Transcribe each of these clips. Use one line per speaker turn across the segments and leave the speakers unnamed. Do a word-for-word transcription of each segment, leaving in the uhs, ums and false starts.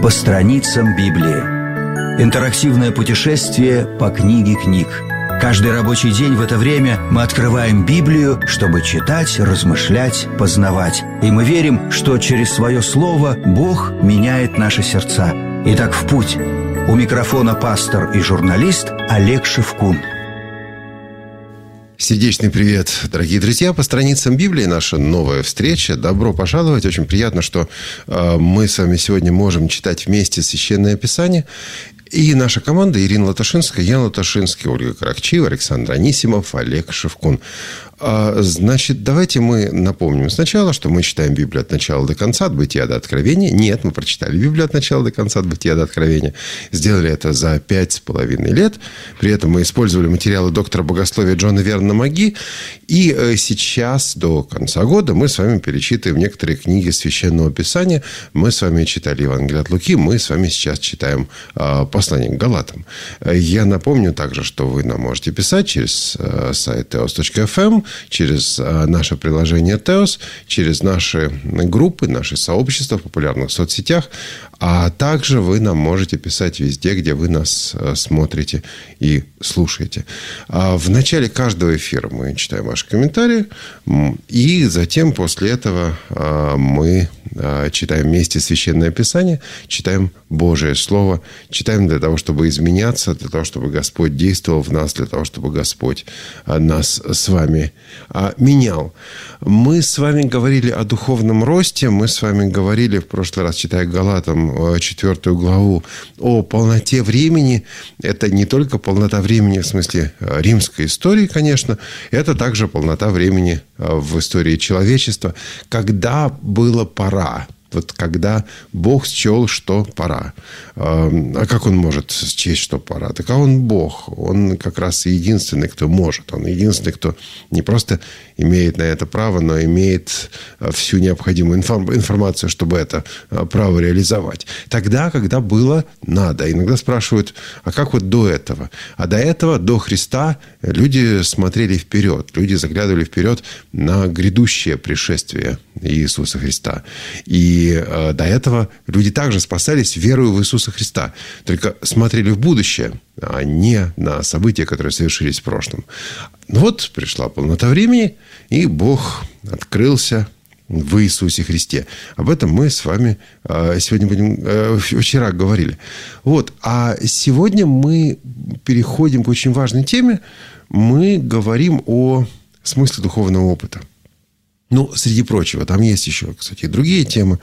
По страницам Библии. Интерактивное путешествие по книге книг. Каждый рабочий день в это время мы открываем Библию, чтобы читать, размышлять, познавать. И мы верим, что через свое слово Бог меняет наши сердца. Итак, в путь. У микрофона пастор и журналист Олег Шевкун.
Сердечный привет, дорогие друзья. По страницам Библии наша новая встреча. Добро пожаловать. Очень приятно, что э, мы с вами сегодня можем читать вместе Священное Писание. И наша команда: Ирина Латашинская, Ян Латашинский, Ольга Каракчиева, Александр Анисимов, Олег Шевкун. Значит, давайте мы напомним сначала, что мы читаем Библию от начала до конца, от Бытия до Откровения. Нет, мы прочитали Библию от начала до конца, от Бытия до Откровения. Сделали это за пять с половиной лет. При этом мы использовали материалы доктора богословия Джона Вернона Маги. И сейчас, до конца года, мы с вами перечитываем некоторые книги Священного Писания. Мы с вами читали Евангелие от Луки. Мы с вами сейчас читаем послание к Галатам. Я напомню также, что вы нам можете писать через сайт теос точка эф эм, через наше приложение Теос, через наши группы, наши сообщества в популярных соцсетях. А также вы нам можете писать везде, где вы нас смотрите и слушаете. В начале каждого эфира мы читаем ваши комментарии. И затем, после этого, мы читаем вместе Священное Писание, читаем Божие Слово, читаем для того, чтобы изменяться, для того, чтобы Господь действовал в нас, для того, чтобы Господь нас с вами менял. Мы с вами говорили о духовном росте. Мы с вами говорили в прошлый раз, читая Галатам четвертую главу, о полноте времени. Это не только полнота времени в смысле римской истории, конечно. Это также полнота времени в истории человечества, когда было пора. Вот когда Бог счел, что пора. А как Он может счесть, что пора? Так а Он Бог. Он как раз единственный, кто может. Он единственный, кто не просто имеет на это право, но имеет всю необходимую информацию, чтобы это право реализовать. Тогда, когда было надо. Иногда спрашивают, а как вот до этого? А до этого, до Христа, люди смотрели вперед. Люди заглядывали вперед на грядущее пришествие Иисуса Христа. И И до этого люди также спасались верою в Иисуса Христа. Только смотрели в будущее, а не на события, которые совершились в прошлом. Вот пришла полнота времени, и Бог открылся в Иисусе Христе. Об этом мы с вами сегодня будем, вчера говорили. Вот. А сегодня мы переходим к очень важной теме. Мы говорим о смысле духовного опыта. Ну, среди прочего, там есть еще, кстати, и другие темы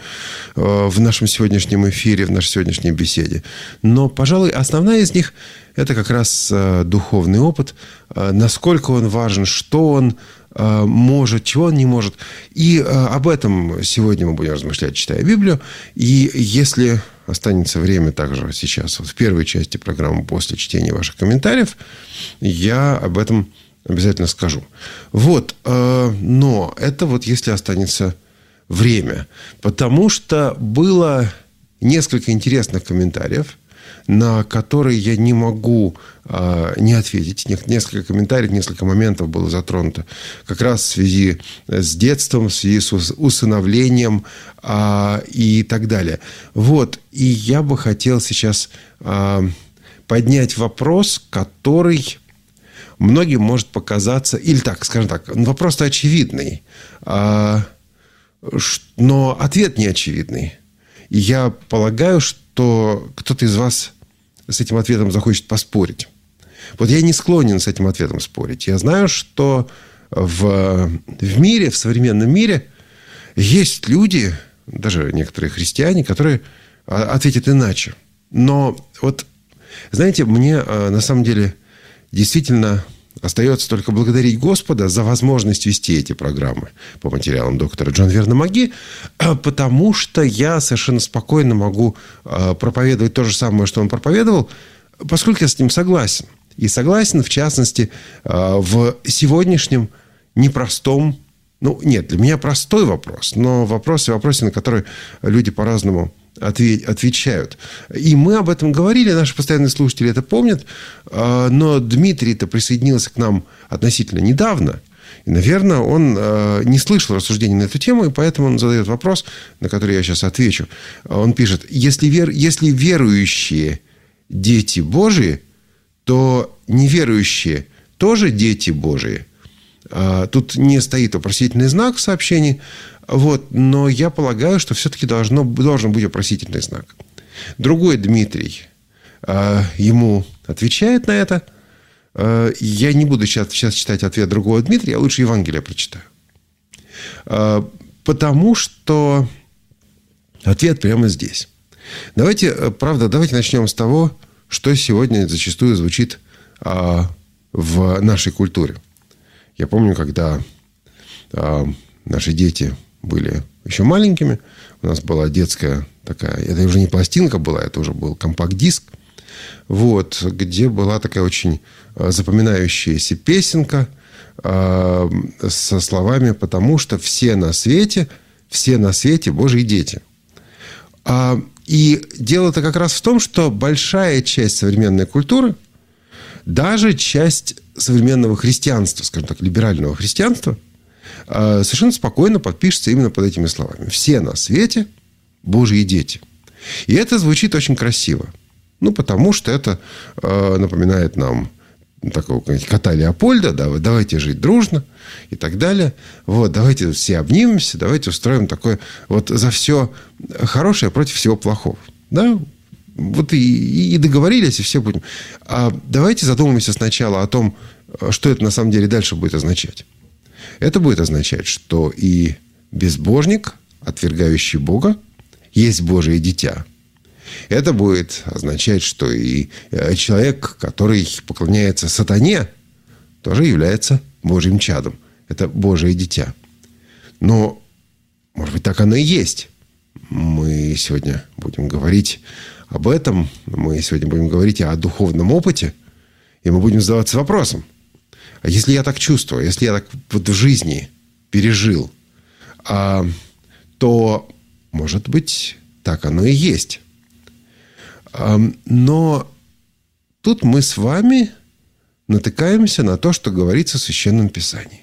в нашем сегодняшнем эфире, в нашей сегодняшней беседе. Но, пожалуй, основная из них – это как раз духовный опыт, насколько он важен, что он может, чего он не может. И об этом сегодня мы будем размышлять, читая Библию. И если останется время также сейчас, вот в первой части программы, после чтения ваших комментариев, я об этом обязательно скажу. Вот. Но это вот если останется время. Потому что было несколько интересных комментариев, на которые я не могу не ответить. Несколько комментариев, несколько моментов было затронуто как раз в связи с детством, в связи с усыновлением и так далее. Вот. И я бы хотел сейчас поднять вопрос, который многим может показаться, или так, скажем так, вопрос-то очевидный, но ответ не очевидный. И я полагаю, что кто-то из вас с этим ответом захочет поспорить. Вот я не склонен с этим ответом спорить. Я знаю, что в, в мире, в современном мире есть люди, даже некоторые христиане, которые ответят иначе. Но вот, знаете, мне на самом деле действительно остается только благодарить Господа за возможность вести эти программы по материалам доктора Джона Вернона Маги, потому что я совершенно спокойно могу проповедовать то же самое, что он проповедовал, поскольку я с ним согласен. И согласен, в частности, в сегодняшнем непростом, ну, нет, для меня простой вопрос, но вопросы, вопросы, на которые люди по-разному отвечают. И мы об этом говорили, наши постоянные слушатели это помнят, но Дмитрий-то присоединился к нам относительно недавно. И, наверное, он э, не слышал рассуждений на эту тему, и поэтому он задает вопрос, на который я сейчас отвечу. Он пишет: если, вер, если верующие дети Божии, то неверующие тоже дети Божии. А, тут не стоит вопросительный знак в сообщении, вот, но я полагаю, что все-таки должно, должен быть вопросительный знак. Другой Дмитрий а, ему отвечает на это. Я не буду сейчас, сейчас читать ответ другого Дмитрия, я лучше Евангелие прочитаю. Потому что ответ прямо здесь. Давайте, правда, давайте начнем с того, что сегодня зачастую звучит в нашей культуре. Я помню, когда наши дети были еще маленькими, у нас была детская такая, это уже не пластинка была, это уже был компакт-диск, вот, где была такая очень запоминающаяся песенка э, со словами: «Потому что все на свете, все на свете Божьи дети». А, и дело-то как раз в том, что большая часть современной культуры, даже часть современного христианства, скажем так, либерального христианства, э, совершенно спокойно подпишется именно под этими словами: «Все на свете Божьи дети». И это звучит очень красиво. Ну, потому что это э, напоминает нам такого кота Леопольда, да, вот, давайте жить дружно и так далее. Вот, давайте все обнимемся, давайте устроим такое вот за все хорошее против всего плохого. Да? Вот и, и договорились, и все будем. А давайте задумаемся сначала о том, что это на самом деле дальше будет означать. Это будет означать, что и безбожник, отвергающий Бога, есть Божие дитя. Это будет означать, что и человек, который поклоняется сатане, тоже является Божьим чадом. Это Божие дитя. Но, может быть, так оно и есть. Мы сегодня будем говорить об этом. Мы сегодня будем говорить о духовном опыте. И мы будем задаваться вопросом: а если я так чувствую, если я так вот в жизни пережил, а, то, может быть, так оно и есть. Но тут мы с вами натыкаемся на то, что говорится в Священном Писании.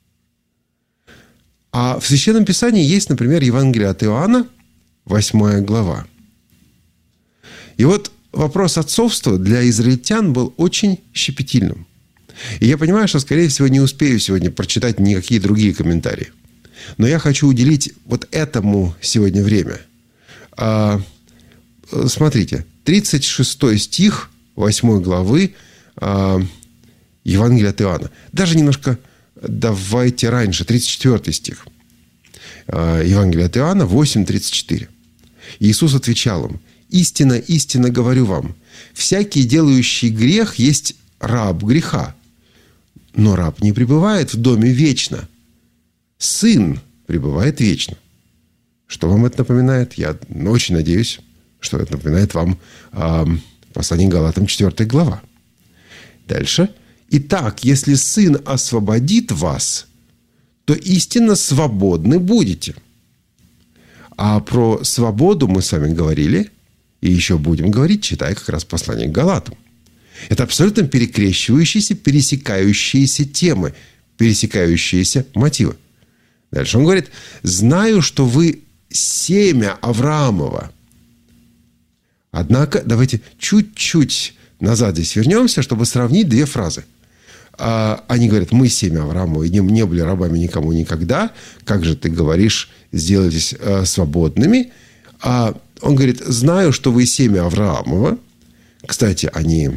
А в Священном Писании есть, например, Евангелие от Иоанна, восьмая глава. И вот вопрос отцовства для израильтян был очень щепетильным. И я понимаю, что, скорее всего, не успею сегодня прочитать никакие другие комментарии. Но я хочу уделить вот этому сегодня время. Смотрите, тридцать шестой стих восьмой главы э, Евангелия от Иоанна. Даже немножко давайте раньше, тридцать четвёртый стих э, Евангелия от Иоанна, восемь тридцать четыре. Иисус отвечал им: «Истинно, истинно говорю вам, всякий, делающий грех, есть раб греха. Но раб не пребывает в доме вечно, сын пребывает вечно». Что вам это напоминает? Я очень надеюсь, что это напоминает вам э, послание Галатам, четвёртая глава. Дальше. «Итак, если Сын освободит вас, то истинно свободны будете». А про свободу мы с вами говорили, и еще будем говорить, читая как раз послание к Галатам. Это абсолютно перекрещивающиеся, пересекающиеся темы, пересекающиеся мотивы. Дальше он говорит: «Знаю, что вы семя Авраамова». Однако, давайте чуть-чуть назад здесь вернемся, чтобы сравнить две фразы. Они говорят: мы семя Авраамова и не были рабами никому никогда. Как же ты говоришь, сделайтесь свободными? А он говорит: знаю, что вы семя Авраамова. Кстати, они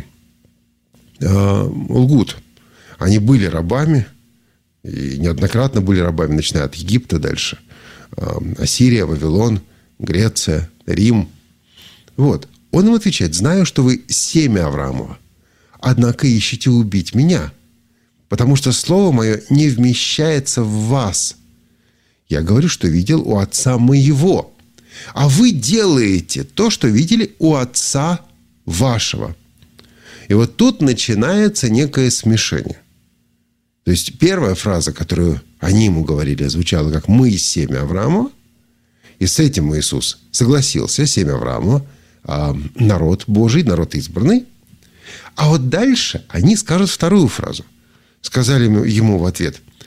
лгут. Они были рабами, и неоднократно были рабами, начиная от Египта дальше. Ассирия, Вавилон, Греция, Рим. Вот. Он им отвечает: знаю, что вы семя Авраамова, однако ищете убить меня, потому что слово мое не вмещается в вас. Я говорю, что видел у отца моего, а вы делаете то, что видели у отца вашего. И вот тут начинается некое смешение. То есть первая фраза, которую они ему говорили, звучала как «мы семя Авраамова», и с этим Иисус согласился: семя Авраамова, народ Божий, народ избранный. А вот дальше они скажут вторую фразу. Сказали ему в ответ: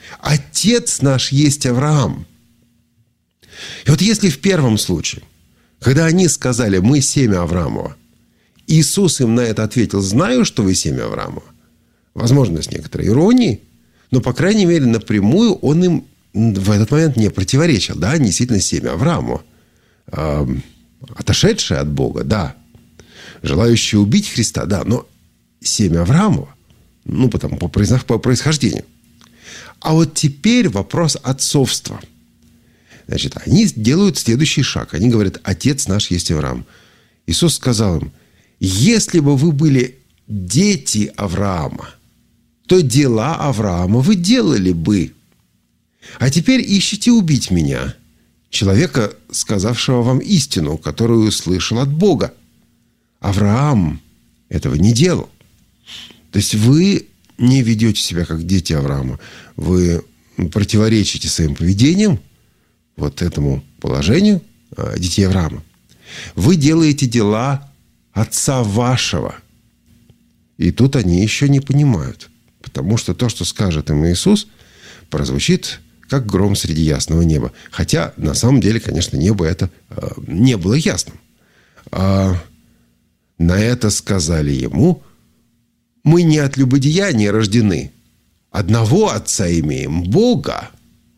Отец наш есть Авраам. И вот если в первом случае, когда они сказали, мы семя Авраамова, Иисус им на это ответил, знаю, что вы семя Авраамова. Возможно, с некоторой иронией, но, по крайней мере, напрямую он им в этот момент не противоречил. Да, действительно, семя Авраамова. Э, отошедшее от Бога, да. Желающее убить Христа, да. Но семя Авраамова, ну, потому, по, по происхождению. А вот теперь вопрос отцовства. Значит, они делают следующий шаг. Они говорят, отец наш есть Авраам. Иисус сказал им, если бы вы были дети Авраама, то дела Авраама вы делали бы. А теперь ищите убить меня, человека, сказавшего вам истину, которую услышал от Бога. Авраам этого не делал. То есть вы не ведете себя как дети Авраама. Вы противоречите своим поведением вот этому положению детей Авраама. Вы делаете дела отца вашего. И тут они еще не понимают. Потому что то, что скажет им Иисус, прозвучит как гром среди ясного неба. Хотя, на самом деле, конечно, небо это э, не было ясным. А на это сказали ему, мы не от любодеяния рождены. Одного отца имеем, Бога.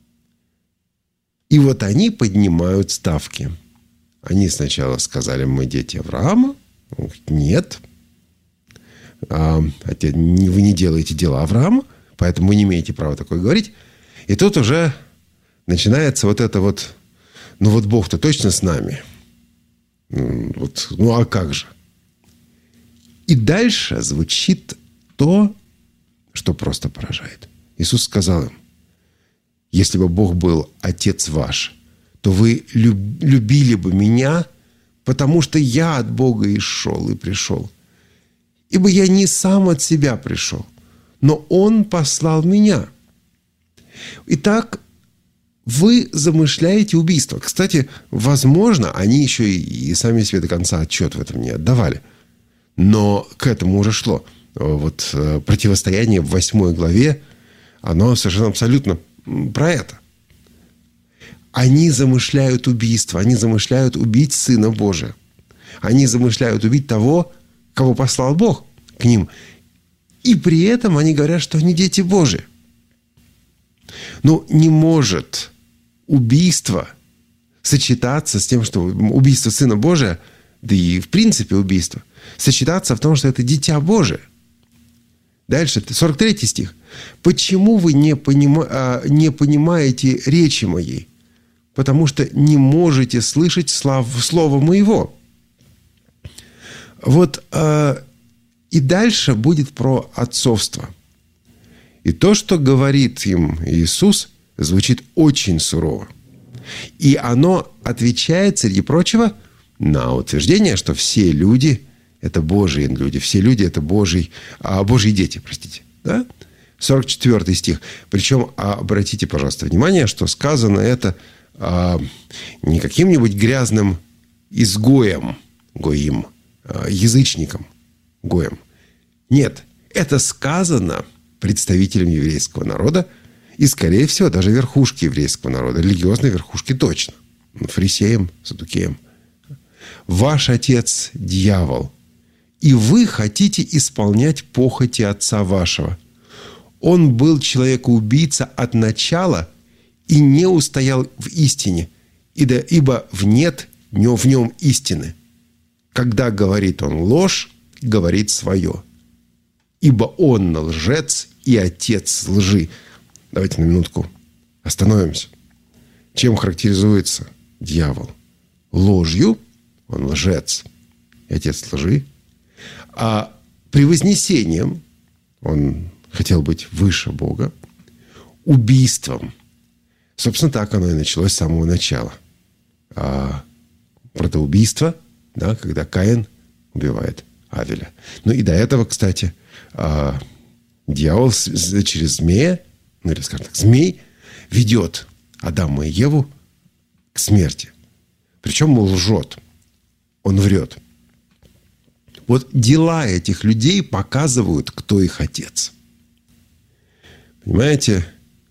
И вот они поднимают ставки. Они сначала сказали, мы дети Авраама. Он говорит, нет. А, вы не делаете дела Авраама, поэтому вы не имеете права такое говорить. И тут уже начинается вот это вот, ну вот Бог-то точно с нами. Вот, ну а как же? И дальше звучит то, что просто поражает. Иисус сказал им, если бы Бог был Отец ваш, то вы любили бы меня, потому что я от Бога и шел, и пришел. Ибо я не сам от себя пришел, но Он послал меня. Итак, вы замышляете убийство. Кстати, возможно, они еще и, и сами себе до конца отчет в этом не отдавали. Но к этому уже шло. Вот противостояние в восьмой главе, оно совершенно абсолютно про это. Они замышляют убийство. Они замышляют убить Сына Божия. Они замышляют убить того, кого послал Бог к ним. И при этом они говорят, что они дети Божии. Но не может убийство сочетаться с тем, что убийство Сына Божия, да и в принципе убийство, сочетаться в том, что это дитя Божие. Дальше, сорок третий стих. «Почему вы не, понима, не понимаете речи моей? Потому что не можете слышать слов, слова моего». Вот э, и дальше будет про отцовство. И то, что говорит им Иисус, звучит очень сурово. И оно отвечает, среди прочего, на утверждение, что все люди – это Божьи люди, все люди – это Божьи, а, Божьи дети, простите. Да? сорок четвёртый стих. Причем, обратите, пожалуйста, внимание, что сказано это а, не каким-нибудь грязным изгоем, гоим, а, язычником, гоем. Нет, это сказано представителям еврейского народа и, скорее всего, даже верхушки еврейского народа, религиозной верхушки точно, фарисеям, саддукеям. Ваш отец – дьявол, и вы хотите исполнять похоти отца вашего. Он был человекоубийца от начала и не устоял в истине, ибо в нет в нем истины. Когда говорит он ложь, говорит свое. Ибо он лжец и отец лжи. Давайте на минутку остановимся. Чем характеризуется дьявол? Ложью, он лжец и отец лжи. А превознесением, он хотел быть выше Бога. Убийством. Собственно, так оно и началось с самого начала. А, протоубийство, да, когда Каин убивает Авеля. Ну и до этого, кстати, а, дьявол через змея, ну или, скажем так, змей ведет Адама и Еву к смерти. Причем он лжет. Он врет. Вот дела этих людей показывают, кто их отец. Понимаете?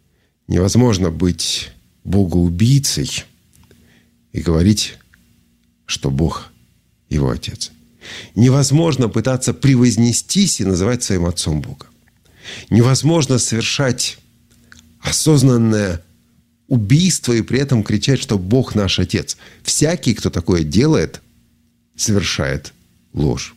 Невозможно быть богоубийцей и говорить, что Бог его отец. Невозможно пытаться превознестись и называть своим отцом Бога. Невозможно совершать осознанное убийство и при этом кричать, что Бог наш отец. Всякий, кто такое делает, совершает ложь.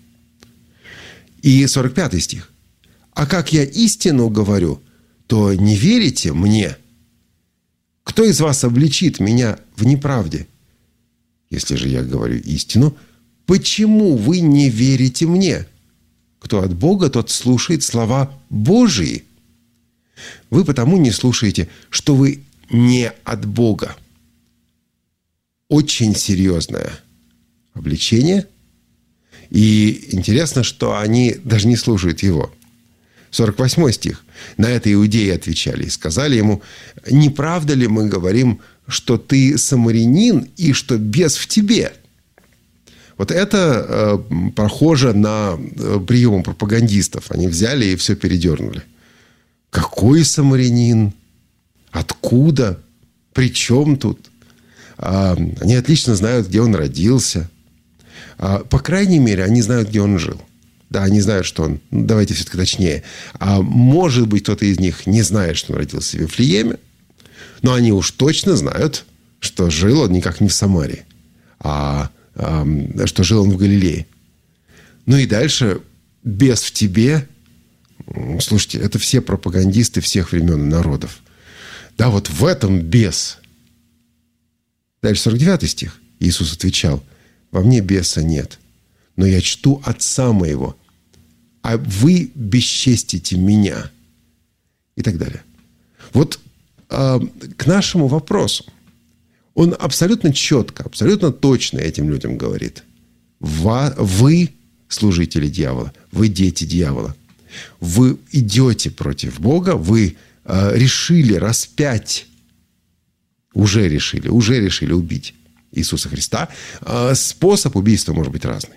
И сорок пятый стих. «А как я истину говорю, то не верите мне? Кто из вас обличит меня в неправде? Если же я говорю истину, почему вы не верите мне? Кто от Бога, тот слушает слова Божии. Вы потому не слушаете, что вы не от Бога». Очень серьезное обличение. И интересно, что они даже не слушают его. сорок восьмой стих. «На это иудеи отвечали и сказали ему: не правда ли мы говорим, что ты самарянин и что бес в тебе?» Вот это э, похоже на э, прием пропагандистов. Они взяли и все передернули. Какой самарянин? Откуда? При чем тут? А, они отлично знают, где он родился. А, по крайней мере, они знают, где он жил. Да, они знают, что он... Ну, давайте все-таки точнее. А может быть, кто-то из них не знает, что он родился в Вифлееме. Но они уж точно знают, что жил он никак не в Самарии, а, а что жил он в Галилее. Ну и дальше «бес в тебе». Слушайте, это все пропагандисты всех времен и народов. Да, вот в этом бес. Дальше сорок девятый стих. Иисус отвечал: «Во мне беса нет, но я чту Отца моего, а вы бесчестите меня». И так далее. Вот э, к нашему вопросу. Он абсолютно четко, абсолютно точно этим людям говорит: вы служители дьявола, вы дети дьявола. Вы идете против Бога, вы э, решили распять, уже решили, уже решили убить Иисуса Христа. Э, способ убийства может быть разный.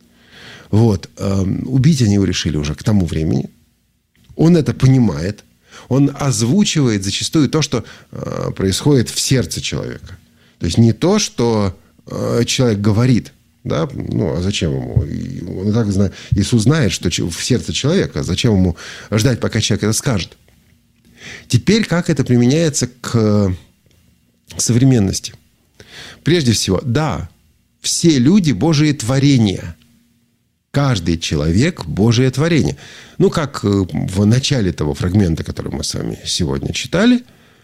Вот. Э, убить они его решили уже к тому времени. Он это понимает. Он озвучивает зачастую то, что э, происходит в сердце человека. То есть не то, что э, человек говорит. Да? Ну, а зачем ему? Он и так знает. Иисус знает, что в сердце человека. Зачем ему ждать, пока человек это скажет? Теперь, как это применяется к современности? Прежде всего, да, все люди – Божие творения. Каждый человек – Божие творение. Ну, как в начале того фрагмента, который мы с вами сегодня читали,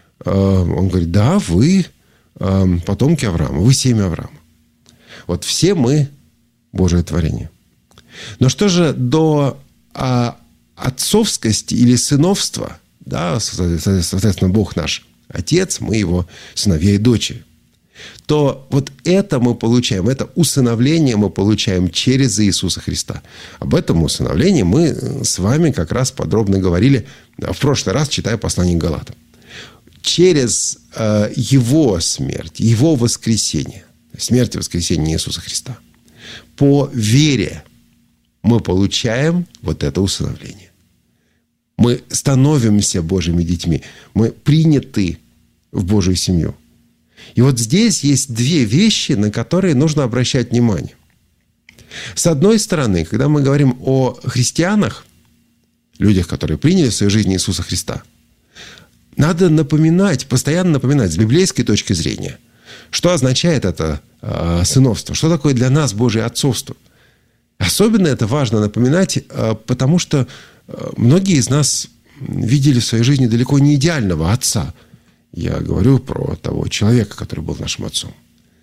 он говорит: да, вы потомки Авраама, вы семя Авраама. Вот все мы Божие творение. Но что же до а, отцовскости или сыновства? Да, соответственно, Бог наш Отец, мы Его сыновья и дочери. То вот это мы получаем, это усыновление мы получаем через Иисуса Христа. Об этом усыновлении мы с вами как раз подробно говорили в прошлый раз, читая послание к Галатам. Через э, Его смерть, Его воскресение, смерть и воскресение Иисуса Христа, по вере мы получаем вот это усыновление. Мы становимся Божьими детьми. Мы приняты в Божью семью. И вот здесь есть две вещи, на которые нужно обращать внимание. С одной стороны, когда мы говорим о христианах, людях, которые приняли в свою жизнь Иисуса Христа, надо напоминать, постоянно напоминать с библейской точки зрения, что означает это э, сыновство, что такое для нас Божье отцовство. Особенно это важно напоминать, э, потому что э, многие из нас видели в своей жизни далеко не идеального отца. Я говорю про того человека, который был нашим отцом.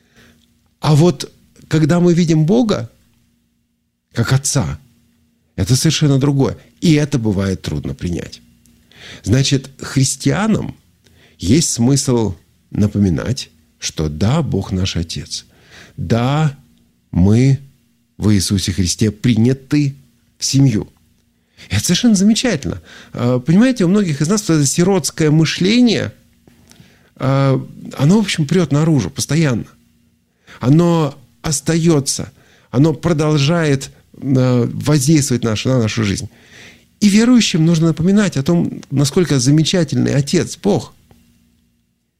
А вот когда мы видим Бога как отца, это совершенно другое. И это бывает трудно принять. Значит, христианам есть смысл напоминать, что да, Бог наш Отец. Да, мы в Иисусе Христе приняты в семью. Это совершенно замечательно. Понимаете, у многих из нас это сиротское мышление, оно, в общем, прет наружу постоянно. Оно остается, оно продолжает воздействовать на нашу, на нашу жизнь. И верующим нужно напоминать о том, насколько замечательный Отец, Бог.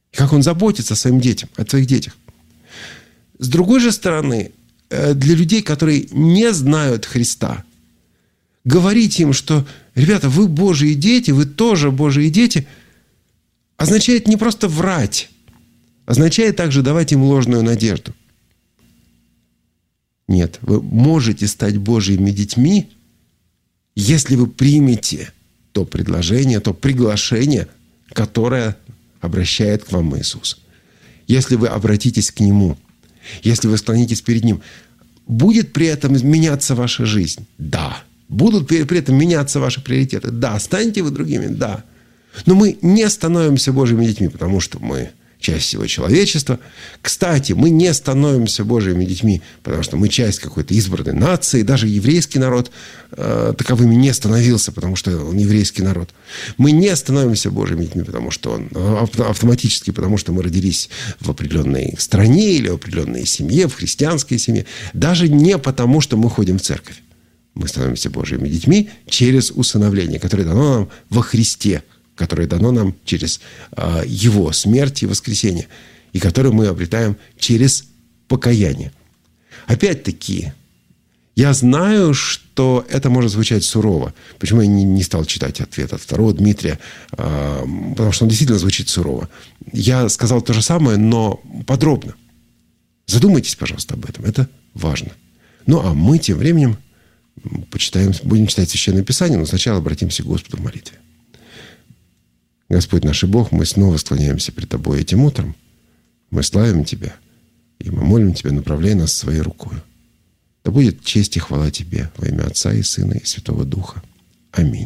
как Он заботится о своим детям, о своих детях. С другой же стороны, для людей, которые не знают Христа, говорить им, что, ребята, вы Божьи дети, вы тоже Божьи дети, означает не просто врать, означает также давать им ложную надежду. Нет, вы можете стать Божьими детьми, если вы примете то предложение, то приглашение, которое обращает к вам Иисус. Если вы обратитесь к Нему, если вы склонитесь перед Ним, будет при этом меняться ваша жизнь? Да. Будут при этом меняться ваши приоритеты? Да. Станете вы другими? Да. Но мы не становимся Божьими детьми, потому что мы часть всего человечества. Кстати, мы не становимся Божьими детьми, потому что мы часть какой-то избранной нации. Даже еврейский народ э, таковыми не становился, потому что он еврейский народ. Мы не становимся Божьими детьми, потому что он автоматически, потому что мы родились в определенной стране или в определенной семье, в христианской семье. Даже не потому, что мы ходим в церковь. Мы становимся Божьими детьми через усыновление, которое дано нам во Христе, которое дано нам через э, Его смерть и воскресение, и которое мы обретаем через покаяние. Опять-таки, я знаю, что это может звучать сурово. Почему я не, не стал читать ответ от второго Дмитрия? Э, потому что он действительно звучит сурово. Я сказал то же самое, но подробно. Задумайтесь, пожалуйста, об этом. Это важно. Ну, а мы тем временем почитаем, будем читать Священное Писание, но сначала обратимся к Господу в молитве. Господь наш и Бог, мы снова склоняемся пред Тобой этим утром. Мы славим Тебя, и мы молим Тебя, направляй нас своей рукой. Да будет честь и хвала Тебе во имя Отца и Сына и Святого Духа. Аминь.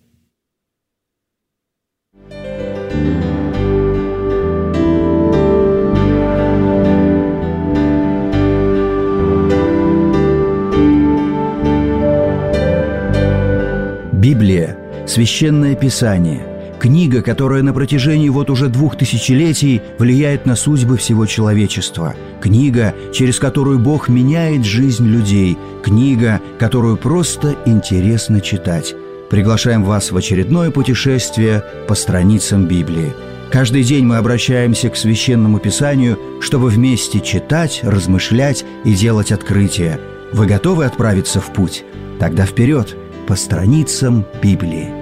Библия – Священное Писание. Книга, которая на протяжении вот уже двух тысячелетий влияет на судьбы всего человечества. Книга, через которую Бог меняет жизнь людей. Книга, которую просто интересно читать. Приглашаем вас в очередное путешествие по страницам Библии. Каждый день мы обращаемся к Священному Писанию, чтобы вместе читать, размышлять и делать открытия. Вы готовы отправиться в путь? Тогда вперед, по страницам Библии.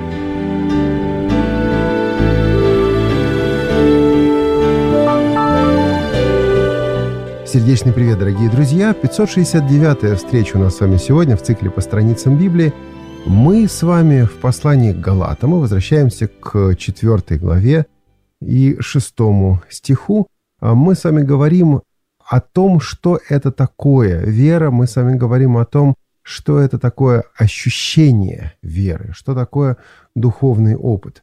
Сердечный привет, дорогие друзья! пятьсот шестьдесят девятая встреча у нас с вами сегодня в цикле по страницам Библии. Мы с вами в послании к Галатам. Мы возвращаемся к четвёртой главе и шестому стиху. Мы с вами говорим о том, что это такое вера. Мы с вами говорим о том, что это такое ощущение веры, что такое духовный опыт.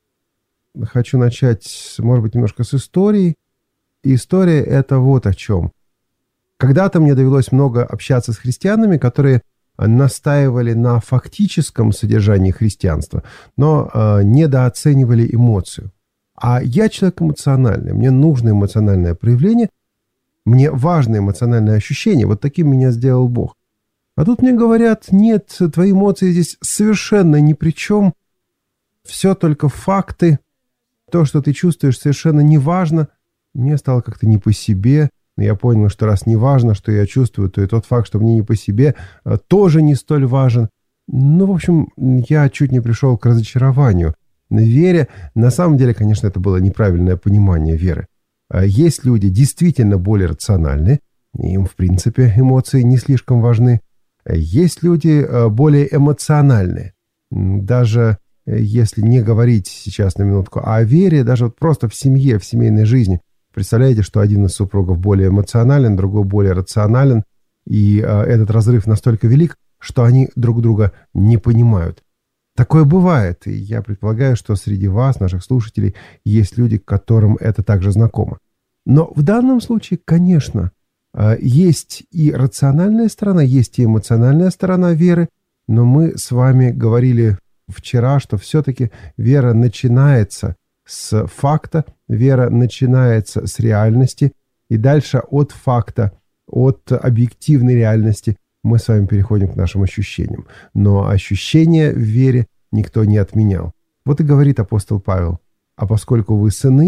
Хочу начать, может быть, немножко с истории. История – это вот о чем. Когда-то мне довелось много общаться с христианами, которые настаивали на фактическом содержании христианства, но э, недооценивали эмоцию. А я человек эмоциональный, мне нужно эмоциональное проявление, мне важно эмоциональное ощущение, вот таким меня сделал Бог. А тут мне говорят, нет, твои эмоции здесь совершенно ни при чем, все только факты, то, что ты чувствуешь, совершенно не важно. Мне стало как-то не по себе. Я понял, что раз не важно, что я чувствую, то и тот факт, что мне не по себе, тоже не столь важен. Ну, в общем, я чуть не пришел к разочарованию в вере. На самом деле, конечно, это было неправильное понимание веры. Есть люди действительно более рациональные, им, в принципе, эмоции не слишком важны. Есть люди более эмоциональные. Даже если не говорить сейчас на минутку о вере, даже вот просто в семье, в семейной жизни, представляете, что один из супругов более эмоционален, другой более рационален, и э, этот разрыв настолько велик, что они друг друга не понимают. Такое бывает, и я предполагаю, что среди вас, наших слушателей, есть люди, которым это также знакомо. Но в данном случае, конечно, э, есть и рациональная сторона, есть и эмоциональная сторона веры, но мы с вами говорили вчера, что все-таки вера начинается с факта, вера начинается с реальности, и дальше от факта, от объективной реальности мы с вами переходим к нашим ощущениям. Но ощущения в вере никто не отменял. Вот и говорит апостол Павел: «А поскольку вы сыны,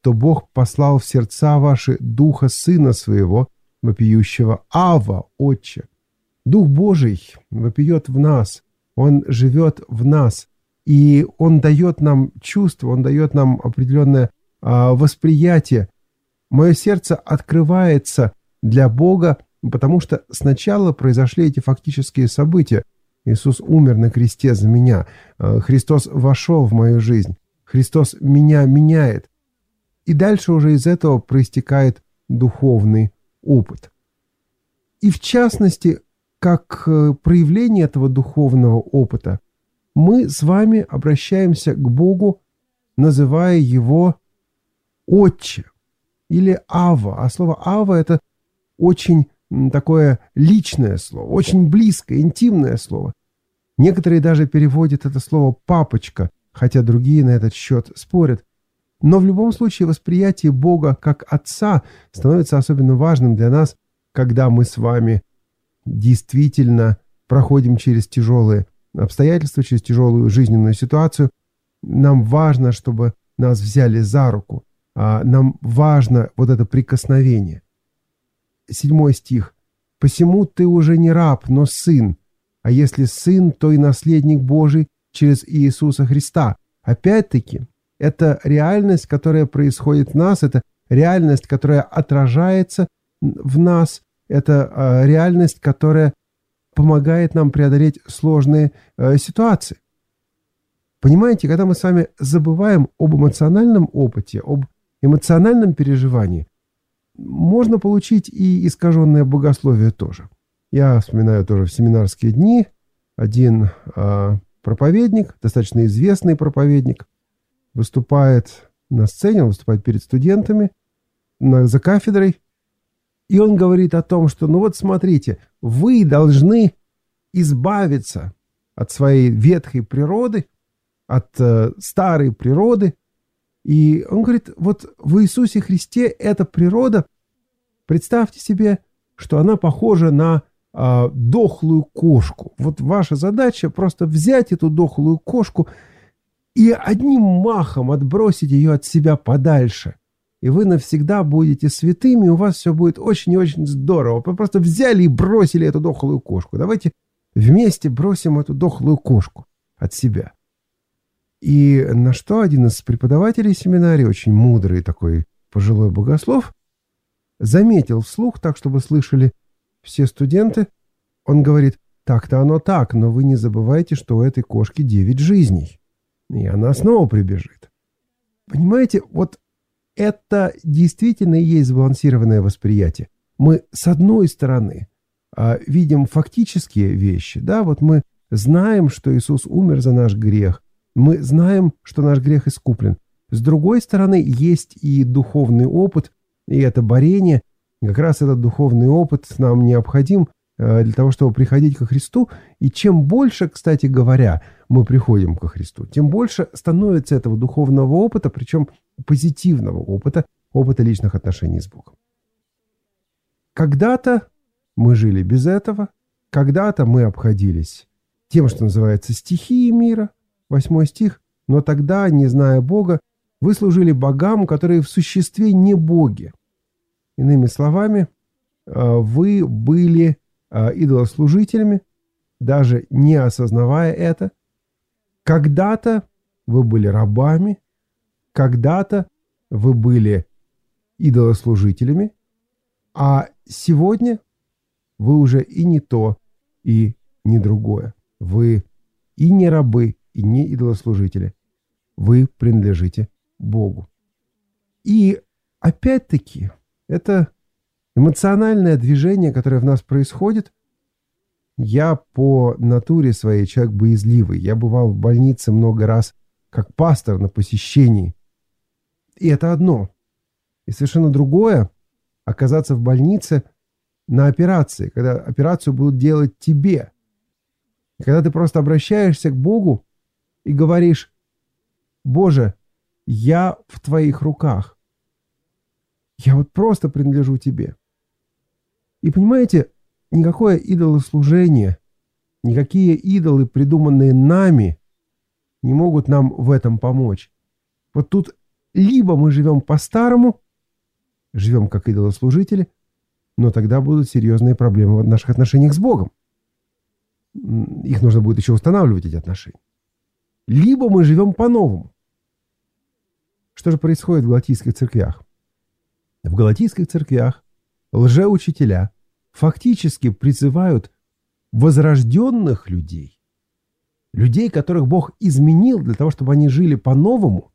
то Бог послал в сердца ваши Духа Сына Своего, вопиющего: Ава, Отче. Дух Божий вопиет в нас, Он живет в нас, и Он дает нам чувство, Он дает нам определенное а, восприятие. Мое сердце открывается для Бога, потому что сначала произошли эти фактические события. Иисус умер на кресте за меня. Христос вошел в мою жизнь. Христос меня меняет. И дальше уже из этого проистекает духовный опыт. И в частности, как проявление этого духовного опыта, мы с вами обращаемся к Богу, называя Его Отче или Ава. А слово Ава — это очень такое личное слово, очень близкое, интимное слово. Некоторые даже переводят это слово «папочка», хотя другие на этот счет спорят. Но в любом случае восприятие Бога как Отца становится особенно важным для нас, когда мы с вами действительно проходим через тяжелые обстоятельства, через тяжелую жизненную ситуацию. Нам важно, чтобы нас взяли за руку. Нам важно вот это прикосновение. Седьмой стих. «Посему ты уже не раб, но сын, а если сын, то и наследник Божий через Иисуса Христа». Опять-таки, это реальность, которая происходит в нас, это реальность, которая отражается в нас, это реальность, которая помогает нам преодолеть сложные ситуации. Понимаете, когда мы с вами забываем об эмоциональном опыте, об эмоциональном переживании, можно получить и искаженное богословие тоже. Я вспоминаю тоже в семинарские дни один э, проповедник, достаточно известный проповедник, выступает на сцене, он выступает перед студентами на, за кафедрой, и он говорит о том, что, ну вот смотрите, вы должны избавиться от своей ветхой природы, от э, старой природы. И он говорит, вот в Иисусе Христе эта природа, представьте себе, что она похожа на э, дохлую кошку. Вот ваша задача просто взять эту дохлую кошку и одним махом отбросить ее от себя подальше. И вы навсегда будете святыми, и у вас все будет очень и очень здорово. Вы просто взяли и бросили эту дохлую кошку. Давайте вместе бросим эту дохлую кошку от себя. И на что один из преподавателей семинарии, очень мудрый такой пожилой богослов, заметил вслух, так, чтобы слышали все студенты, он говорит: так-то оно так, но вы не забывайте, что у этой кошки девять жизней. И она снова прибежит. Понимаете, вот это действительно и есть сбалансированное восприятие. Мы, с одной стороны, видим фактические вещи, да, вот мы знаем, что Иисус умер за наш грех, мы знаем, что наш грех искуплен. С другой стороны, есть и духовный опыт, и это борение. И как раз этот духовный опыт нам необходим для того, чтобы приходить ко Христу. И чем больше, кстати говоря, мы приходим ко Христу, тем больше становится этого духовного опыта, причем позитивного опыта, опыта личных отношений с Богом. Когда-то мы жили без этого, когда-то мы обходились тем, что называется стихией мира, восьмой стих, но тогда, не зная Бога, вы служили богам, которые в существе не боги. Иными словами, вы были идолослужителями, даже не осознавая это. Когда-то вы были рабами, когда-то вы были идолослужителями, а сегодня вы уже и не то, и не другое. Вы и не рабы, и не идолослужители. Вы принадлежите Богу. И опять-таки, это эмоциональное движение, которое в нас происходит. Я по натуре своей человек боязливый. Я бывал в больнице много раз как пастор на посещении. И это одно. И совершенно другое — оказаться в больнице на операции, когда операцию будут делать тебе. И когда ты просто обращаешься к Богу и говоришь: Боже, я в Твоих руках. Я вот просто принадлежу Тебе. И понимаете, никакое идолослужение, никакие идолы, придуманные нами, не могут нам в этом помочь. Вот тут либо мы живем по-старому, живем как идолослужители, но тогда будут серьезные проблемы в наших отношениях с Богом. Их нужно будет еще устанавливать, эти отношения. Либо мы живем по-новому. Что же происходит в галатийских церквях? В галатийских церквях лжеучителя фактически призывают возрожденных людей, людей, которых Бог изменил для того, чтобы они жили по-новому,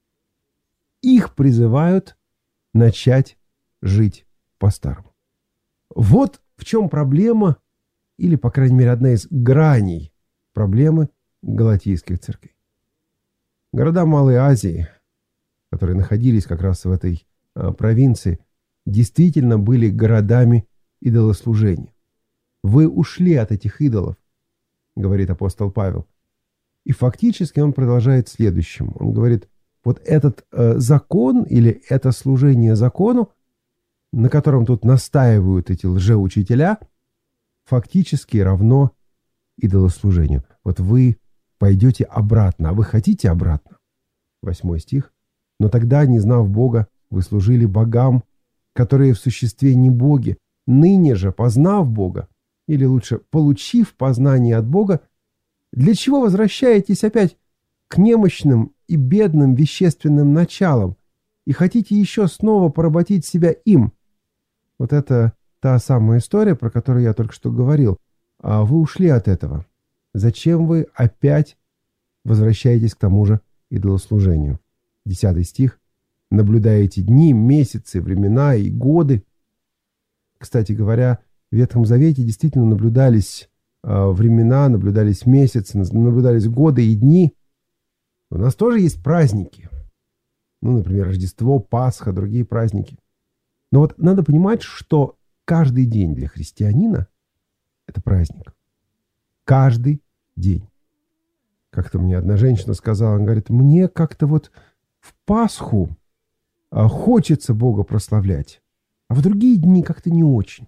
их призывают начать жить по-старому. Вот в чем проблема, или, по крайней мере, одна из граней проблемы галатийских церквей. Города Малой Азии, которые находились как раз в этой а, провинции, действительно были городами идолослужения. Вы ушли от этих идолов, говорит апостол Павел. И фактически он продолжает следующим. Он говорит, вот этот э, закон или это служение закону, на котором тут настаивают эти лжеучителя, фактически равно идолослужению. Вот вы пойдете обратно, а вы хотите обратно. Восьмой стих. Но тогда, не знав Бога, вы служили богам, которые в существе не боги. Ныне же, познав Бога, или лучше, получив познание от Бога, для чего возвращаетесь опять к немощным и бедным вещественным началам и хотите еще снова поработить себя им? Вот это та самая история, про которую я только что говорил. А вы ушли от этого. Зачем вы опять возвращаетесь к тому же идолослужению? Десятый стих. Наблюдаете дни, месяцы, времена и годы. Кстати говоря, в Ветхом Завете действительно наблюдались э, времена, наблюдались месяцы, наблюдались годы и дни. У нас тоже есть праздники. Ну, например, Рождество, Пасха, другие праздники. Но вот надо понимать, что каждый день для христианина – это праздник. Каждый день. Как-то мне одна женщина сказала, она говорит, мне как-то вот в Пасху а, хочется Бога прославлять, а в другие дни как-то не очень.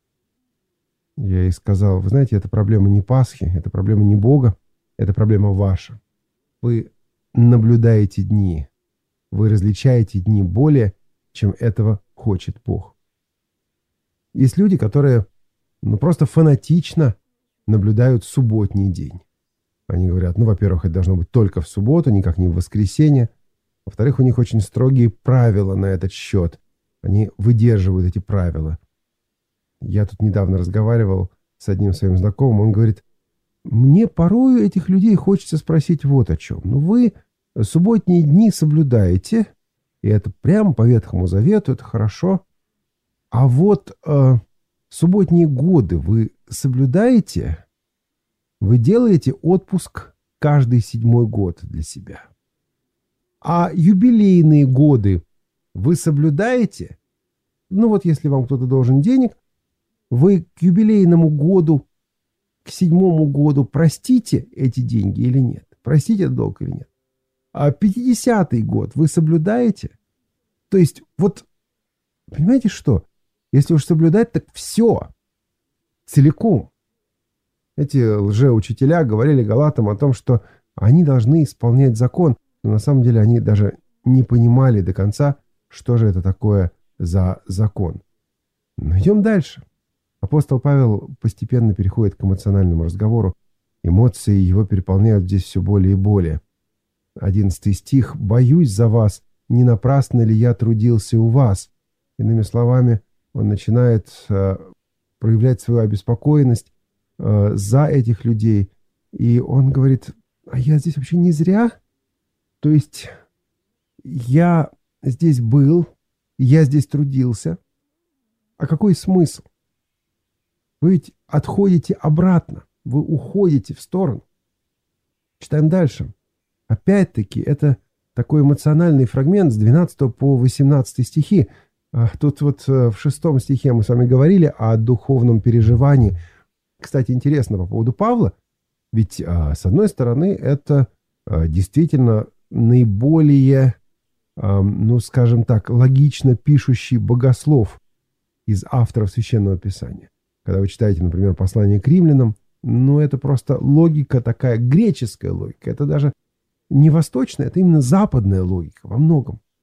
Я ей сказал, вы знаете, это проблема не Пасхи, это проблема не Бога, это проблема ваша. Вы наблюдаете дни, вы различаете дни более, чем этого хочет Бог. Есть люди, которые ну, просто фанатично наблюдают субботний день. Они говорят, ну, во-первых, это должно быть только в субботу, никак не в воскресенье. Во-вторых, у них очень строгие правила на этот счет. Они выдерживают эти правила. Я тут недавно разговаривал с одним своим знакомым. Он говорит, мне порою этих людей хочется спросить вот о чем. Ну, вы субботние дни соблюдаете, и это прямо по Ветхому Завету, это хорошо. А вот э, субботние годы вы соблюдаете? Вы делаете отпуск каждый седьмой год для себя. А юбилейные годы вы соблюдаете? Ну вот если вам кто-то должен денег, вы к юбилейному году, к седьмому году простите эти деньги или нет? Простите этот долг или нет? А пятидесятый год вы соблюдаете? То есть вот, понимаете что? Если уж соблюдать, так все, целиком. Эти лжеучителя говорили галатам о том, что они должны исполнять закон, но на самом деле они даже не понимали до конца, что же это такое за закон. Но идем дальше. Апостол Павел постепенно переходит к эмоциональному разговору. Эмоции его переполняют здесь все более и более. Одиннадцатый стих. «Боюсь за вас, не напрасно ли я трудился у вас?» Иными словами, он начинает э, проявлять свою обеспокоенность э, за этих людей. И он говорит, а я здесь вообще не зря? То есть я здесь был, я здесь трудился. А какой смысл? Вы ведь отходите обратно, вы уходите в сторону. Читаем дальше. Опять-таки, это такой эмоциональный фрагмент с двенадцатого по восемнадцатый стихи. Тут вот в шестом стихе мы с вами говорили о духовном переживании. Кстати, интересно по поводу Павла. Ведь, с одной стороны, это действительно наиболее, ну, скажем так, логично пишущий богослов из авторов Священного Писания. Когда вы читаете, например, послание к римлянам, ну, это просто логика такая, греческая логика. Это даже не восточная, это именно западная логика во многом.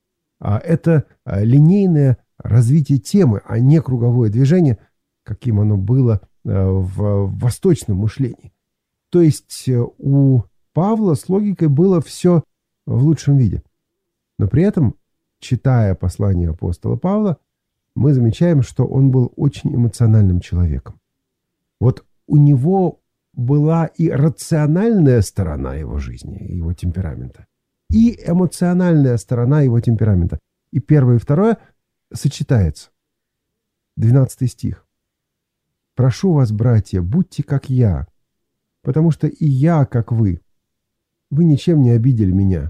Это линейное развитие темы, а не круговое движение, каким оно было в восточном мышлении. То есть у Павла с логикой было все в лучшем виде. Но при этом, читая послание апостола Павла, мы замечаем, что он был очень эмоциональным человеком. Вот у него была и рациональная сторона его жизни, его темперамента, и эмоциональная сторона его темперамента. И первое и второе сочетается. двенадцатый стих. «Прошу вас, братья, будьте как я, потому что и я, как вы. Вы ничем не обидели меня».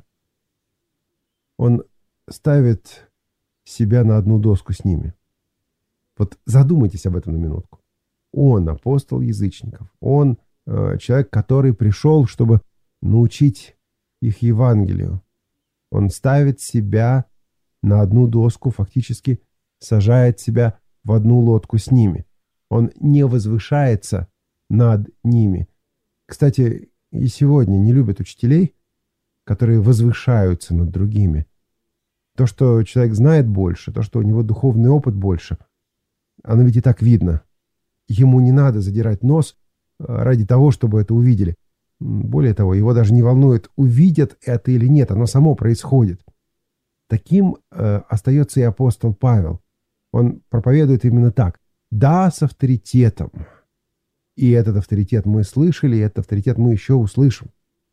Он ставит себя на одну доску с ними. Вот задумайтесь об этом на минутку. Он апостол язычников. Он э, человек, который пришел, чтобы научить их Евангелию. Он ставит себя на одну доску, фактически сажает себя в одну лодку с ними. Он не возвышается над ними. Кстати, и сегодня не любят учителей, которые возвышаются над другими. То, что человек знает больше, то, что у него духовный опыт больше, оно ведь и так видно. Ему не надо задирать нос ради того, чтобы это увидели. Более того, его даже не волнует, увидят это или нет, оно само происходит. Таким э, остается и апостол Павел. Он проповедует именно так. Да, с авторитетом. И этот авторитет мы слышали, и этот авторитет мы еще услышим.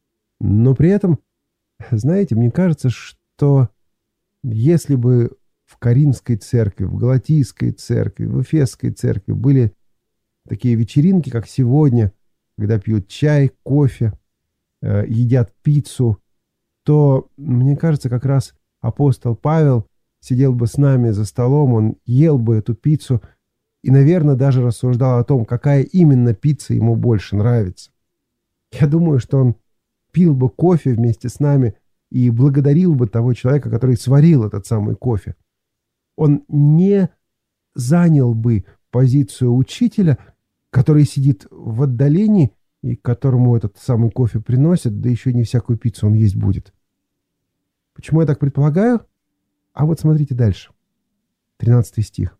Но при этом, знаете, мне кажется, что если бы в Коринфской церкви, в Галатийской церкви, в Эфесской церкви были такие вечеринки, как сегодня, когда пьют чай, кофе, э, едят пиццу, то, мне кажется, как раз апостол Павел сидел бы с нами за столом, он ел бы эту пиццу и, наверное, даже рассуждал о том, какая именно пицца ему больше нравится. Я думаю, что он пил бы кофе вместе с нами и благодарил бы того человека, который сварил этот самый кофе. Он не занял бы позицию учителя, который сидит в отдалении и которому этот самый кофе приносят, да еще не всякую пиццу он есть будет. Почему я так предполагаю? А вот смотрите дальше. тринадцатый стих.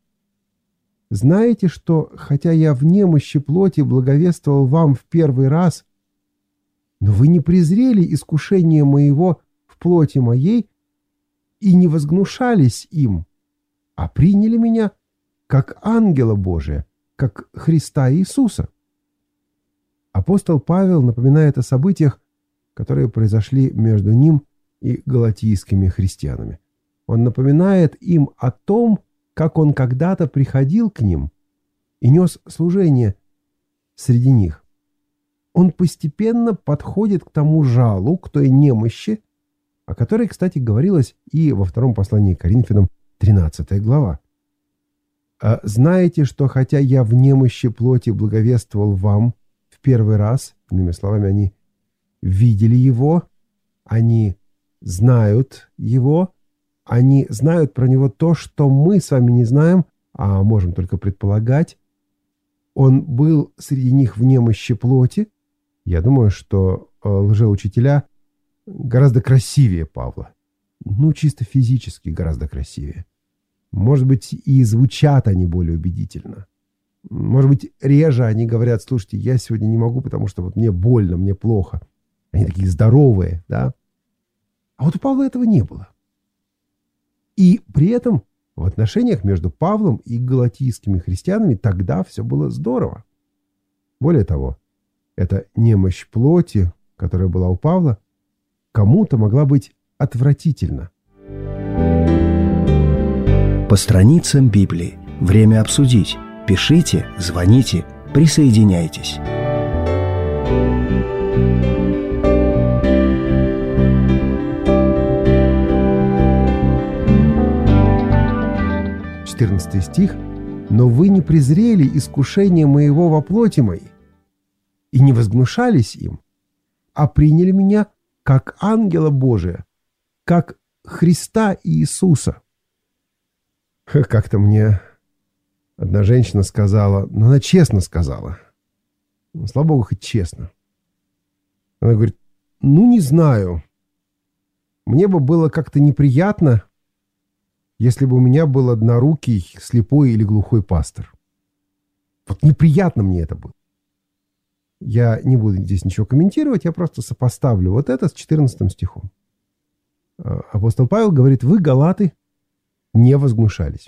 «Знаете, что, хотя я в немощи плоти благовествовал вам в первый раз, но вы не презрели искушение моего в плоти моей и не возгнушались им, а приняли меня как ангела Божия, как Христа Иисуса». Апостол Павел напоминает о событиях, которые произошли между ним и галатийскими христианами. Он напоминает им о том, как он когда-то приходил к ним и нес служение среди них. Он постепенно подходит к тому жалу, к той немощи, о которой, кстати, говорилось и во втором послании к Коринфянам, тринадцатая глава. «А знаете, что хотя я в немощи плоти благовествовал вам в первый раз», иными словами, они видели его, они знают его, они знают про него то, что мы с вами не знаем, а можем только предполагать. Он был среди них в немощи плоти. Я думаю, что лжеучителя гораздо красивее Павла. Ну, чисто физически гораздо красивее. Может быть, и звучат они более убедительно. Может быть, реже они говорят: слушайте, я сегодня не могу, потому что вот мне больно, мне плохо. Они такие здоровые, да? А вот у Павла этого не было. И при этом в отношениях между Павлом и галатийскими христианами тогда все было здорово. Более того, эта немощь плоти, которая была у Павла, кому-то могла быть отвратительна.
По страницам Библии. Время обсудить. Пишите, звоните, присоединяйтесь.
четырнадцатый стих. «Но вы не презрели искушение моего во плоти моей и не возгнушались им, а приняли меня как ангела Божия, как Христа Иисуса». Как-то мне одна женщина сказала, но она честно сказала, слава Богу, хоть честно. Она говорит: ну, не знаю, мне бы было как-то неприятно, если бы у меня был однорукий, слепой или глухой пастор. Вот неприятно мне это было. Я не буду здесь ничего комментировать, я просто сопоставлю вот это с четырнадцатым стихом. Апостол Павел говорит: вы, галаты, не возгнушались.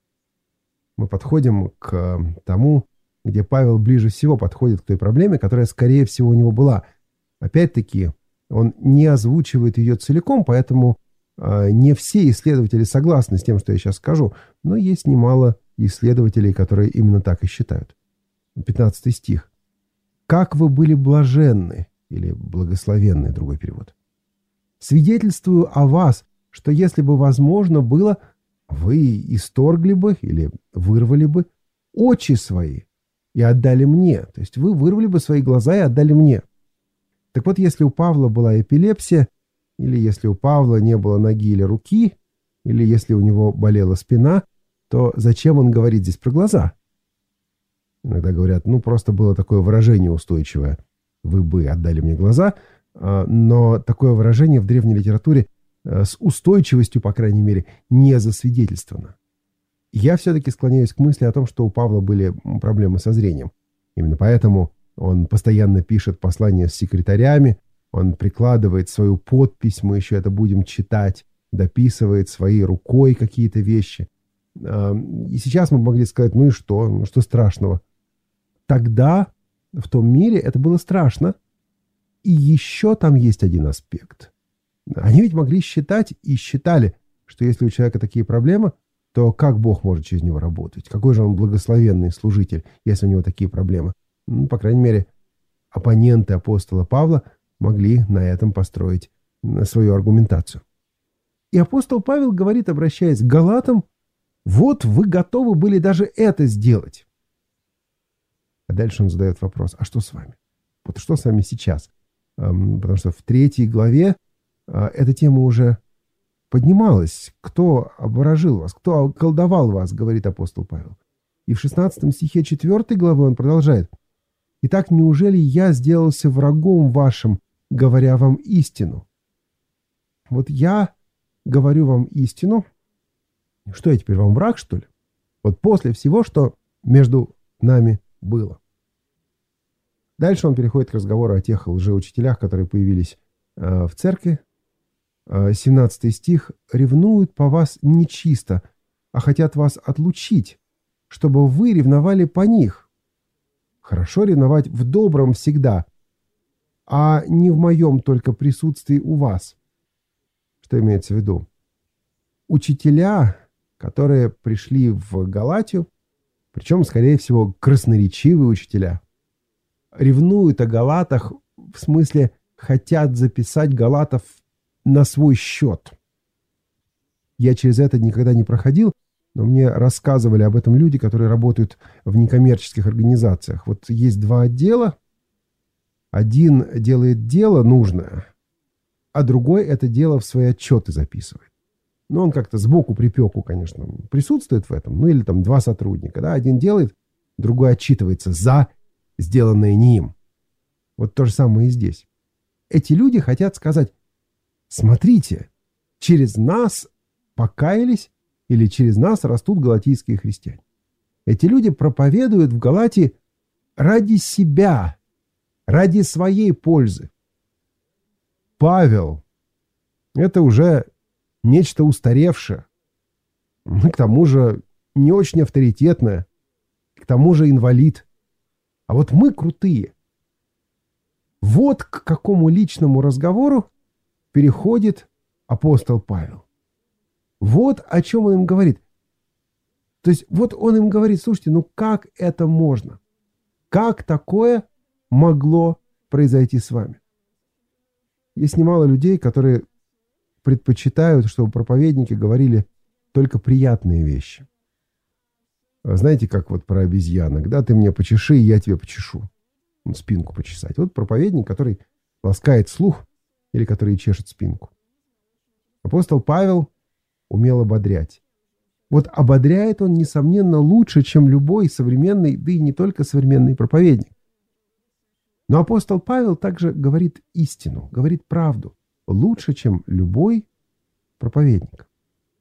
Мы подходим к тому, где Павел ближе всего подходит к той проблеме, которая, скорее всего, у него была. Опять-таки, он не озвучивает ее целиком, поэтому э, не все исследователи согласны с тем, что я сейчас скажу, но есть немало исследователей, которые именно так и считают. пятнадцатый стих. «Как вы были блаженны», или «благословенны», другой перевод. «Свидетельствую о вас, что если бы возможно было, вы исторгли бы или вырвали бы очи свои и отдали мне». То есть вы вырвали бы свои глаза и отдали мне. Так вот, если у Павла была эпилепсия, или если у Павла не было ноги или руки, или если у него болела спина, то зачем он говорит здесь про глаза? Иногда говорят, ну, просто было такое выражение устойчивое. Вы бы отдали мне глаза. Но такое выражение в древней литературе с устойчивостью, по крайней мере, не засвидетельствовано. Я все-таки склоняюсь к мысли о том, что у Павла были проблемы со зрением. Именно поэтому он постоянно пишет послания с секретарями, он прикладывает свою подпись, мы еще это будем читать, дописывает своей рукой какие-то вещи. И сейчас мы могли сказать, ну и что, ну что страшного? Тогда в том мире это было страшно. И еще там есть один аспект. Они ведь могли считать и считали, что если у человека такие проблемы, то как Бог может через него работать? Какой же он благословенный служитель, если у него такие проблемы? Ну, по крайней мере, оппоненты апостола Павла могли на этом построить свою аргументацию. И апостол Павел говорит, обращаясь к галатам, вот вы готовы были даже это сделать. А дальше он задает вопрос, а что с вами? Вот что с вами сейчас? Потому что в третьей главе эта тема уже поднималась. Кто обворожил вас? Кто околдовал вас? Говорит апостол Павел. И в шестнадцатом стихе четвёртой главы он продолжает. Итак, неужели я сделался врагом вашим, говоря вам истину? Вот я говорю вам истину. Что я теперь, вам враг, что ли? Вот после всего, что между нами было. Дальше он переходит к разговору о тех лжеучителях, которые появились э, в церкви. Э, семнадцатый стих. «Ревнуют по вас нечисто, а хотят вас отлучить, чтобы вы ревновали по них. Хорошо ревновать в добром всегда, а не в моем только присутствии у вас». Что имеется в виду? Учителя, которые пришли в Галатию, причем, скорее всего, красноречивые учителя, ревнуют о галатах, в смысле, хотят записать галатов на свой счет. Я через это никогда не проходил, но мне рассказывали об этом люди, которые работают в некоммерческих организациях. Вот есть два отдела. Один делает дело нужное, а другой это дело в свои отчеты записывает. Но он как-то сбоку припеку, конечно, присутствует в этом. Ну или там два сотрудника. Да? Один делает, другой отчитывается за сделанное не им. Вот то же самое и здесь. Эти люди хотят сказать, смотрите, через нас покаялись или через нас растут галатийские христиане. Эти люди проповедуют в Галатии ради себя, ради своей пользы. Павел – это уже нечто устаревшее, к тому же не очень авторитетное, к тому же инвалид. А вот мы крутые. Вот к какому личному разговору переходит апостол Павел. Вот о чем он им говорит. То есть вот он им говорит, слушайте, ну как это можно? Как такое могло произойти с вами? Есть немало людей, которые предпочитают, чтобы проповедники говорили только приятные вещи. Знаете, как вот про обезьянок, да, ты мне почеши, и я тебе почешу. Ну, спинку почесать. Вот проповедник, который ласкает слух или который чешет спинку. Апостол Павел умел ободрять. Вот ободряет он, несомненно, лучше, чем любой современный, да и не только современный проповедник. Но апостол Павел также говорит истину, говорит правду, лучше, чем любой проповедник.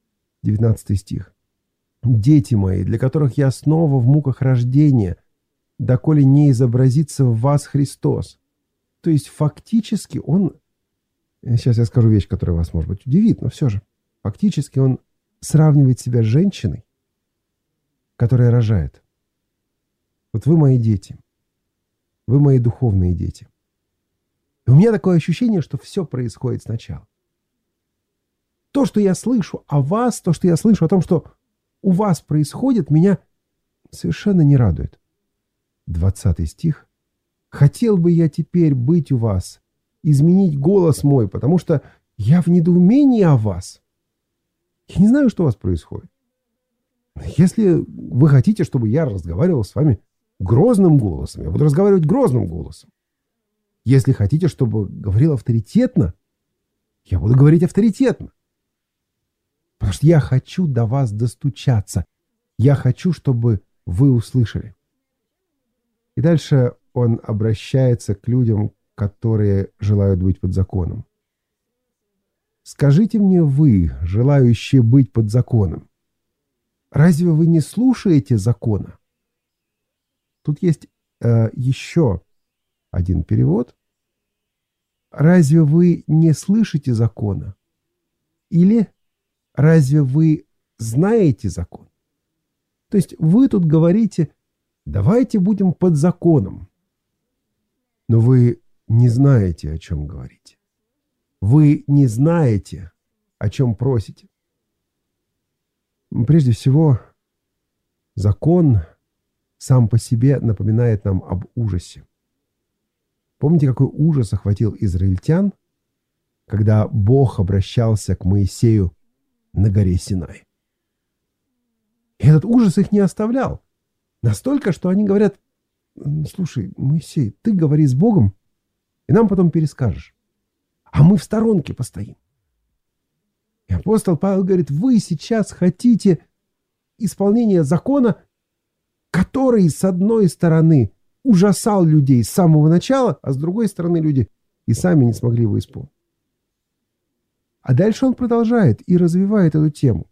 девятнадцатый стих. «Дети мои, для которых я снова в муках рождения, доколе не изобразится в вас Христос». То есть фактически он, сейчас я скажу вещь, которая вас, может быть, удивит, но все же, фактически он сравнивает себя с женщиной, которая рожает. Вот вы мои дети, вы мои духовные дети. И у меня такое ощущение, что все происходит сначала. То, что я слышу о вас, то, что я слышу о том, что у вас происходит, меня совершенно не радует. двадцатый стих. «Хотел бы я теперь быть у вас, изменить голос мой, потому что я в недоумении о вас». Я не знаю, что у вас происходит. Если вы хотите, чтобы я разговаривал с вами грозным голосом, я буду разговаривать грозным голосом. Если хотите, чтобы говорил авторитетно, я буду говорить авторитетно. Потому что я хочу до вас достучаться. Я хочу, чтобы вы услышали. И дальше он обращается к людям, которые желают быть под законом. «Скажите мне вы, желающие быть под законом, разве вы не слушаете закона?» Тут есть э, еще один перевод. «Разве вы не слышите закона?» Или «Разве вы знаете закон?» То есть вы тут говорите: давайте будем под законом. Но вы не знаете, о чем говорите. Вы не знаете, о чем просите. Прежде всего, закон сам по себе напоминает нам об ужасе. Помните, какой ужас охватил израильтян, когда Бог обращался к Моисею на горе Синай? И этот ужас их не оставлял. Настолько, что они говорят: слушай, Моисей, ты говори с Богом, и нам потом перескажешь. А мы в сторонке постоим. И апостол Павел говорит: вы сейчас хотите исполнения закона, который, с одной стороны, ужасал людей с самого начала, а с другой стороны, люди и сами не смогли его исполнить. А дальше он продолжает и развивает эту тему.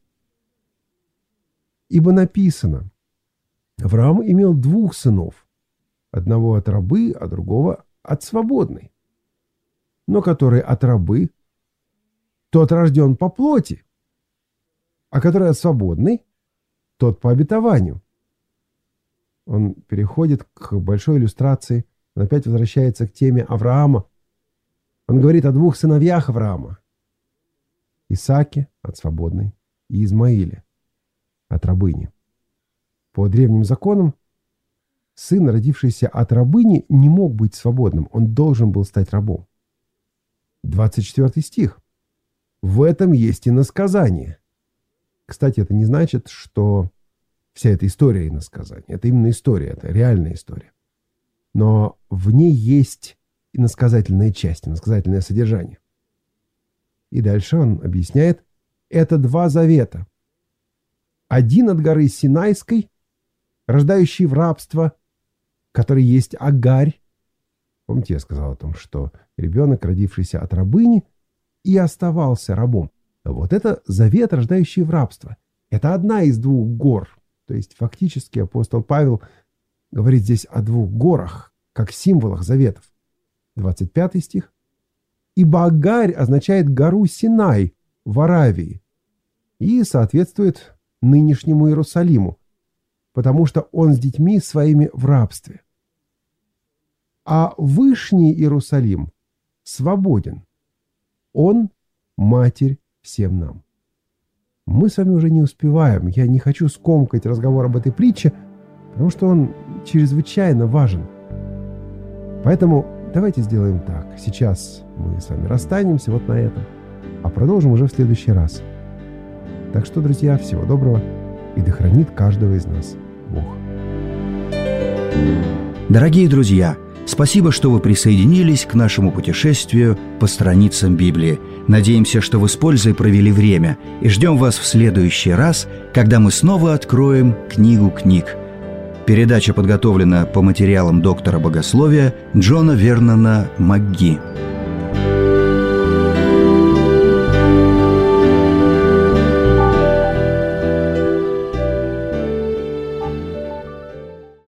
«Ибо написано: Авраам имел двух сынов, одного от рабы, а другого от свободной. Но который от рабы, тот рожден по плоти, а который от свободной, тот по обетованию». Он переходит к большой иллюстрации, он опять возвращается к теме Авраама. Он говорит о двух сыновьях Авраама: Исааке от свободной и Измаиле от рабыни. По древним законам сын, родившийся от рабыни, не мог быть свободным, он должен был стать рабом. двадцать четвёртый стих. В этом есть иносказание. Кстати, это не значит, что вся эта история иносказание. Это именно история, это реальная история. Но в ней есть иносказательная часть, иносказательное содержание. И дальше он объясняет: это два завета. Один от горы Синайской, рождающий в рабство, который есть Агарь. Помните, я сказал о том, что ребенок, родившийся от рабыни, и оставался рабом. Вот это завет, рождающий в рабство. Это одна из двух гор. То есть фактически апостол Павел говорит здесь о двух горах, как символах заветов. двадцать пятый стих. «Ибо Агарь означает гору Синай в Аравии и соответствует нынешнему Иерусалиму, потому что он с детьми своими в рабстве. А Вышний Иерусалим свободен. Он – матерь всем нам». Мы с вами уже не успеваем. Я не хочу скомкать разговор об этой притче, потому что он чрезвычайно важен. Поэтому давайте сделаем так. Сейчас мы с вами расстанемся вот на этом, а продолжим уже в следующий раз. Так что, друзья, всего доброго, и да хранит каждого из нас Бог.
Дорогие друзья, спасибо, что вы присоединились к нашему путешествию по страницам Библии. Надеемся, что вы с пользой провели время, и ждем вас в следующий раз, когда мы снова откроем книгу книг. Передача подготовлена по материалам доктора богословия Джона Вернона МакГи.